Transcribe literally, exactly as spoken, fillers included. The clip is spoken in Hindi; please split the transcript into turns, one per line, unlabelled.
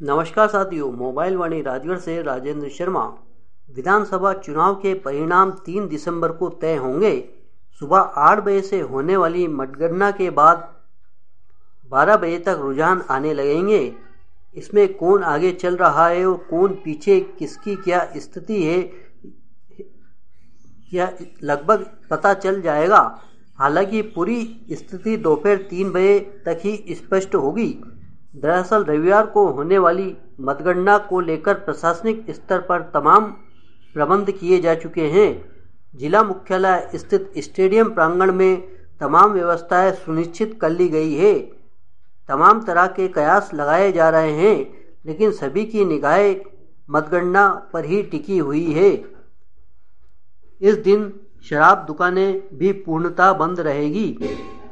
नमस्कार साथियों, मोबाइल वाणी राजगढ़ से राजेंद्र शर्मा। विधानसभा चुनाव के परिणाम तीन दिसंबर को तय होंगे। सुबह आठ बजे से होने वाली मतगणना के बाद बारह बजे तक रुझान आने लगेंगे। इसमें कौन आगे चल रहा है और कौन पीछे, किसकी क्या स्थिति है, यह लगभग पता चल जाएगा। हालांकि पूरी स्थिति दोपहर तीन बजे तक ही स्पष्ट होगी। दरअसल रविवार को होने वाली मतगणना को लेकर प्रशासनिक स्तर पर तमाम प्रबंध किए जा चुके हैं। जिला मुख्यालय स्थित स्टेडियम प्रांगण में तमाम व्यवस्थाएं सुनिश्चित कर ली गई है। तमाम तरह के कयास लगाए जा रहे हैं, लेकिन सभी की निगाहें मतगणना पर ही टिकी हुई है। इस दिन शराब दुकानें भी पूर्णतः बंद रहेगी।